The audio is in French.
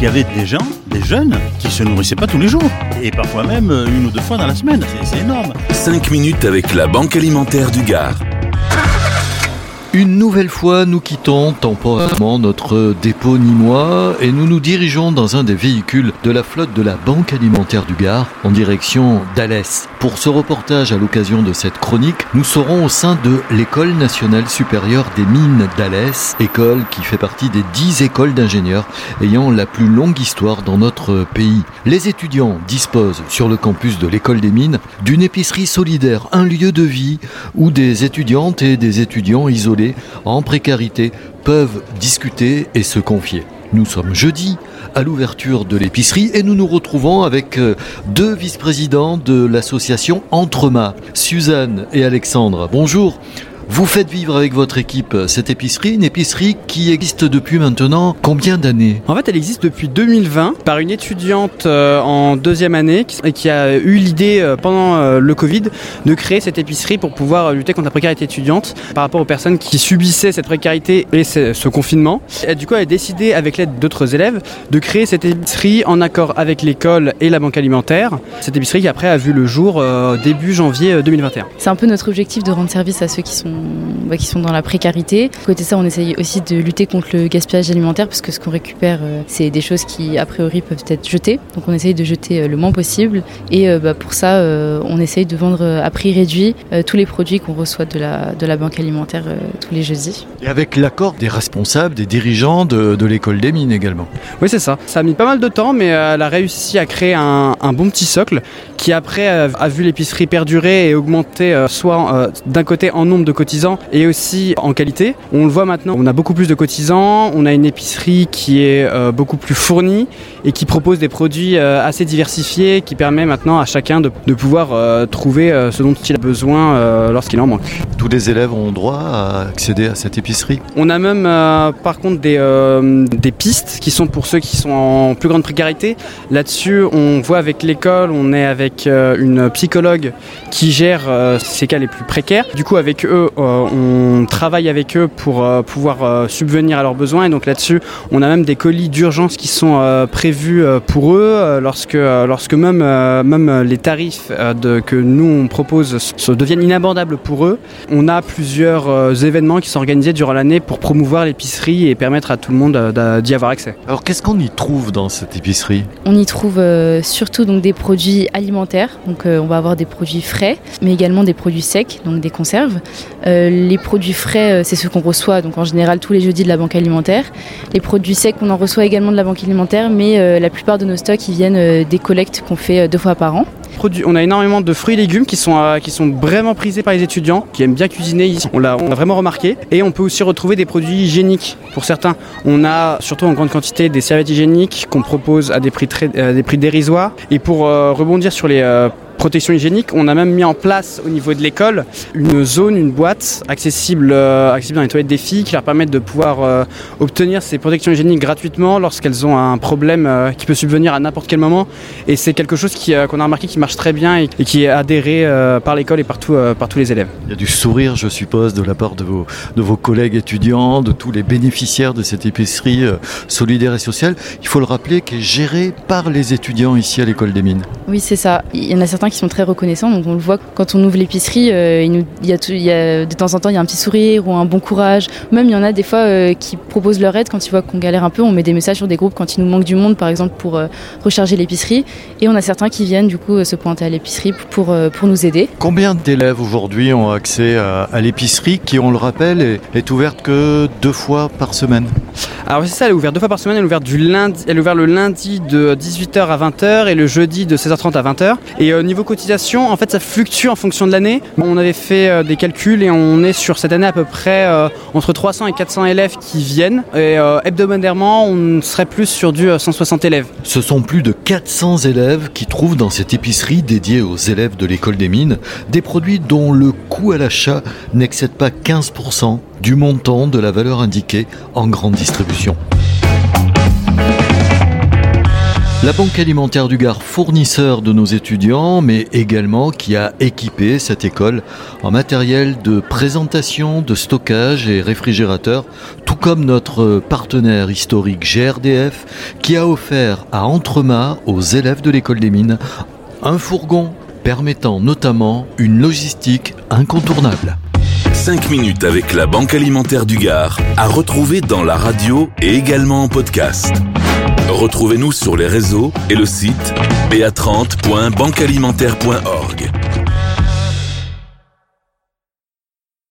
qu'il y avait des jeunes qui se nourrissaient pas tous les jours. Et parfois même 1 ou 2 fois dans la semaine. C'est énorme. 5 minutes avec la Banque Alimentaire du Gard. Une nouvelle fois, nous quittons temporairement notre dépôt nîmois et nous nous dirigeons dans un des véhicules de la flotte de la Banque Alimentaire du Gard en direction d'Alès. Pour ce reportage, à l'occasion de cette chronique, nous serons au sein de l'École nationale supérieure des mines d'Alès, école qui fait partie des 10 écoles d'ingénieurs ayant la plus longue histoire dans notre pays. Les étudiants disposent sur le campus de l'École des mines d'une épicerie solidaire, un lieu de vie où des étudiantes et des étudiants isolés en précarité peuvent discuter et se confier. Nous sommes jeudi à l'ouverture de l'épicerie et nous nous retrouvons avec 2 vice-présidents de l'association Entrema, Suzanne et Alexandre. Bonjour. Vous faites vivre avec votre équipe cette épicerie, une épicerie qui existe depuis maintenant combien d'années ? En fait, elle existe depuis 2020 par une étudiante en 2e année qui a eu l'idée pendant le Covid de créer cette épicerie pour pouvoir lutter contre la précarité étudiante par rapport aux personnes qui subissaient cette précarité et ce confinement. Et du coup, elle a décidé, avec l'aide d'autres élèves, de créer cette épicerie en accord avec l'école et la banque alimentaire. Cette épicerie qui après a vu le jour début janvier 2021. C'est un peu notre objectif de rendre service à ceux qui sont dans la précarité. Côté ça, on essaye aussi de lutter contre le gaspillage alimentaire parce que ce qu'on récupère, c'est des choses qui, a priori, peuvent être jetées. Donc on essaye de jeter le moins possible. Et pour ça, on essaye de vendre à prix réduit tous les produits qu'on reçoit de la banque alimentaire tous les jeudis. Et avec l'accord des responsables, des dirigeants de l'école des mines également. Oui, c'est ça. Ça a mis pas mal de temps, mais elle a réussi à créer un bon petit socle qui après a vu l'épicerie perdurer et augmenter soit d'un côté en nombre de cotisants et aussi en qualité. On le voit maintenant, on a beaucoup plus de cotisants, on a une épicerie qui est beaucoup plus fournie et qui propose des produits assez diversifiés qui permet maintenant à chacun de pouvoir trouver ce dont il a besoin lorsqu'il en manque. Tous les élèves ont droit à accéder à cette épicerie. On a même par contre des pistes qui sont pour ceux qui sont en plus grande précarité. Là-dessus, on voit avec l'école, on est avec une psychologue qui gère ces cas les plus précaires. Du coup, avec eux, on travaille avec eux pour pouvoir subvenir à leurs besoins. Et donc là-dessus, on a même des colis d'urgence qui sont prévus pour eux lorsque même les tarifs que nous on propose deviennent inabordables pour eux. On a plusieurs événements qui sont organisés durant l'année pour promouvoir l'épicerie et permettre à tout le monde d'y avoir accès. Alors qu'est-ce qu'on y trouve dans cette épicerie ? On y trouve surtout donc des produits alimentaires. Donc on va avoir des produits frais, mais également des produits secs, donc des conserves. Les produits frais, c'est ceux qu'on reçoit donc en général tous les jeudis de la banque alimentaire. Les produits secs, on en reçoit également de la banque alimentaire, mais la plupart de nos stocks ils viennent des collectes qu'on fait 2 fois par an. On a énormément de fruits et légumes qui sont vraiment prisés par les étudiants, qui aiment bien cuisiner. On l'a vraiment remarqué. Et on peut aussi retrouver des produits hygiéniques pour certains. On a surtout en grande quantité des serviettes hygiéniques qu'on propose à des prix dérisoires. Et pour rebondir sur les protection hygiénique, on a même mis en place au niveau de l'école une zone, une boîte accessible dans les toilettes des filles qui leur permettent de pouvoir obtenir ces protections hygiéniques gratuitement lorsqu'elles ont un problème qui peut subvenir à n'importe quel moment. Et c'est quelque chose qu'on a remarqué qui marche très bien et qui est adhéré par l'école et par tous les élèves. Il y a du sourire, je suppose, de la part de vos collègues étudiants, de tous les bénéficiaires de cette épicerie solidaire et sociale. Il faut le rappeler qu'elle est gérée par les étudiants ici à l'École des mines. Oui, c'est ça. Il y en a certains qui sont très reconnaissants, donc on le voit quand on ouvre l'épicerie, il y a de temps en temps il y a un petit sourire ou un bon courage. Même il y en a des fois qui proposent leur aide quand ils voient qu'on galère un peu. On met des messages sur des groupes quand il nous manque du monde, par exemple pour recharger l'épicerie. Et on a certains qui viennent du coup se pointer à l'épicerie pour nous aider. Combien d'élèves aujourd'hui ont accès à l'épicerie qui, on le rappelle, est ouverte que 2 fois par semaine ? Alors c'est ça, elle est ouverte 2 fois par semaine. Elle est ouverte le lundi de 18h à 20h et le jeudi de 16h30 à 20h. Et niveau cotisation, en fait ça fluctue en fonction de l'année. On avait fait des calculs et on est sur cette année à peu près entre 300 et 400 élèves qui viennent. Et hebdomadairement, on serait plus sur du 160 élèves. Ce sont plus de 400 élèves qui trouvent dans cette épicerie dédiée aux élèves de l'École des mines des produits dont le coût à l'achat n'excède pas 15% du montant de la valeur indiquée en grande distribution. La Banque Alimentaire du Gard, fournisseur de nos étudiants, mais également qui a équipé cette école en matériel de présentation, de stockage et réfrigérateur, tout comme notre partenaire historique GRDF qui a offert à Entremar aux élèves de l'école des mines un fourgon permettant notamment une logistique incontournable. 5 minutes avec la Banque Alimentaire du Gard, à retrouver dans la radio et également en podcast. Retrouvez-nous sur les réseaux et le site ba30.banquealimentaire.org.